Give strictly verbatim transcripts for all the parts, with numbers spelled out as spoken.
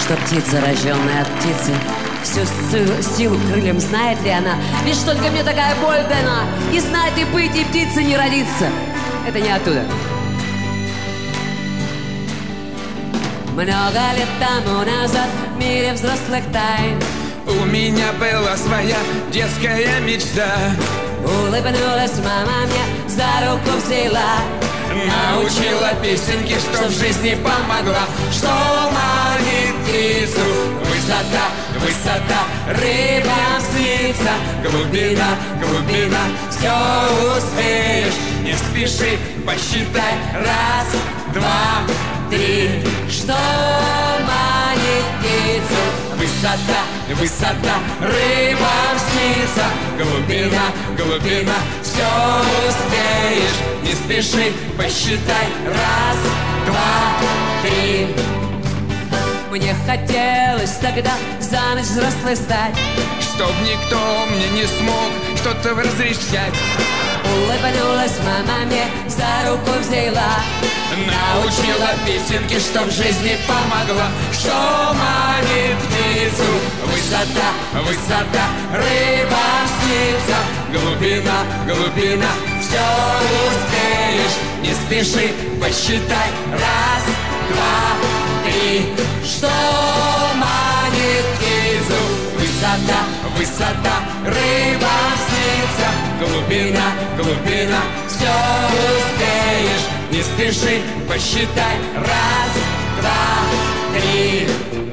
что птица, рожденная от птицы, всю силу крыльям знает ли она? Лишь только мне такая боль дана, и знать и быть, и птица не родится. Это не оттуда. Много лет тому назад в мире взрослых тайн у меня была своя детская мечта. Улыбнулась мама мне, за руку взяла, научила песенки, что в жизни помогла. Что манит птицу? Высота, высота, рыбам снится. Глубина, глубина, все успеешь. Не спеши, посчитай. Раз, два, три. Что манит птицу? Высота, высота, рыбам снится. Глубина, глубина, все успеешь. Не спеши, посчитай. Раз, два, три. Мне хотелось тогда за ночь взрослой стать, чтоб никто мне не смог что-то разрешать. Улыбнулась мама мне, за руку взяла, научила песенки, что в жизни помогла. Что манит птицу? Высота, высота, рыбам снится. Глубина, глубина, все успеешь. Не спеши, посчитай. Раз, два, три. Что манит птицу? Высота, высота, рыбам снится. Глубина, глубина, все успеешь. Не спеши, посчитай. Раз, два, три.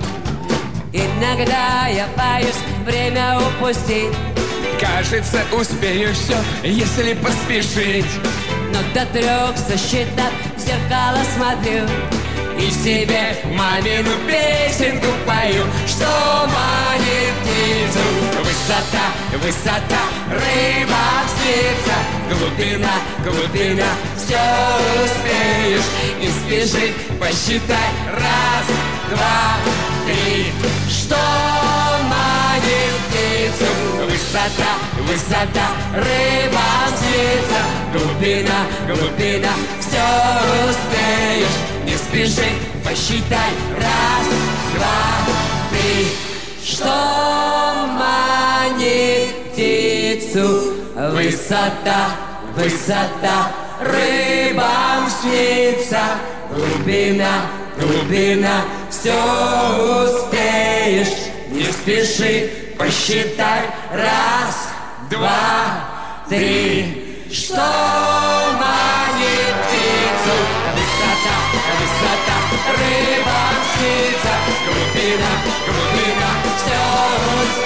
Иногда я боюсь время упустить. Кажется, успею все, если поспешить. Но до трех сосчитав, в зеркало смотрю и себе мамину песенку пою. Что манит птицу? Высота, высота, рыба снится. Глубина, глубина, все успеешь. Не спеши, посчитай. Раз, два, три. Что манит птицу? Высота, высота, рыба снится. Глубина, глубина, все успеешь. Не спеши, посчитай. Раз, два, три. Что манит птицу? Высота, высота, рыбам снится. Глубина, глубина, все успеешь. Не спеши, посчитай. Раз, два, три. Что манит птицу? Высота, высота, рыбам снится. Глубина, глубина, все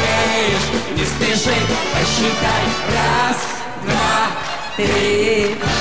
успеешь. Не спеши, посчитай. Раз, два, три.